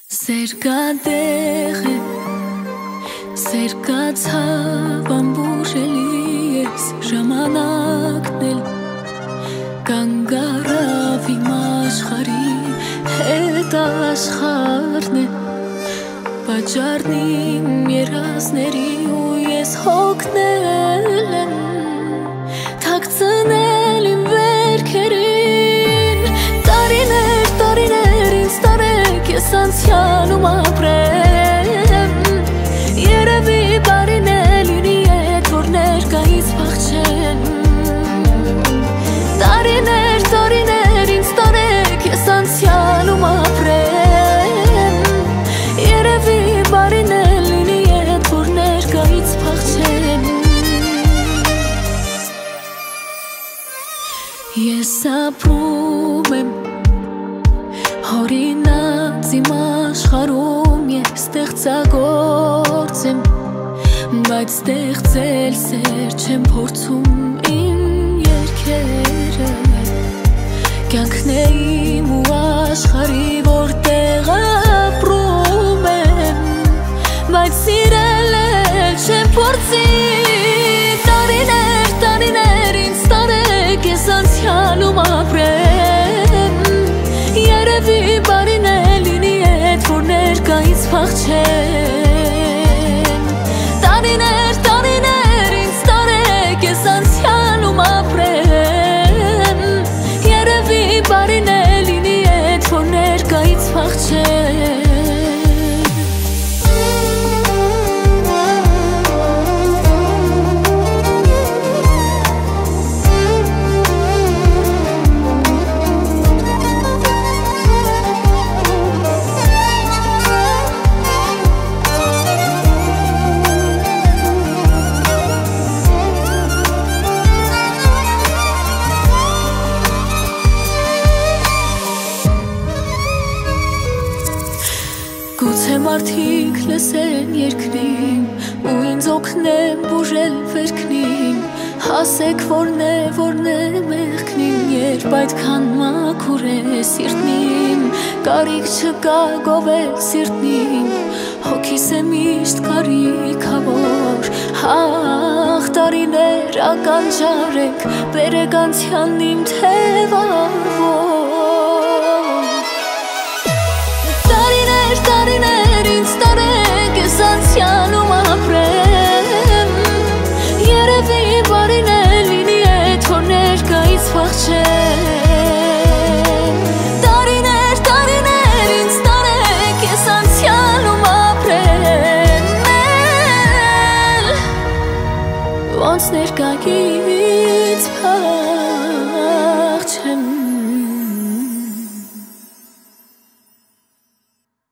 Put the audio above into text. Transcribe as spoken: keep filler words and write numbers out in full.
Սերկադեղ է, սերկացավ ամբուժելի ես ժամանակն էլ կանգարավ իմ աշխարհի հետ աշխարհն է պատճառն իմ երազների ու ես հոգնել եմ թաքցնել իմ վերքերին տարիներ, տարիներ ինձ տարեք ես անցյալում ապրեմ երևի բարին է լինի էդ որ ներկայից փախչեմ տարիներ, տարիներ ինձ տարեք ես անցյալում ապրեմ երևի բարին է լինի էդ որ ներկայից փախչեմ ես ապրում եմ հորինած իմ աշխարհում ես ստեղծագործ եմ բայց ստեղծել սեր չեմ փորձում իմ երգերը կյանքն է իմ ու աշխարհի որտեղ ապրում եմ բայց սիրել էլ չեմ փորձի տարիներ, տարիներ ինձ տարեք ես անցյալում ապրեմ երևի բարին է լինի էդ որ ներկայից փախչեմ տարիներ, տարիներ ինձ տարեք ես անցյալում ապրեմ երևի բարին է լինի էդ որ ներկայից փախչեմ Գուցե մարդիկ լսեն երկրին ու ինձ օգնեն բուժել վերքնին հասեք որն է, որն է մեղքնին երբ այդքան մաքուր է սիրտնին կարիք չկա գովել սիրտնին հոգիս է միշտ կարիքավոր ահ տարիներ ականջարեք բերեք անցյալն իմ թևավոր տարիներ ինձ տարեք ես անցյալում ապրեմ երևի բարին է լինի էդ որ ներկայից փախչեմ տարիներ, տարիներ ինձ տարեք ես անցյալում ապրեմ ոնց ներկայից փախչեմ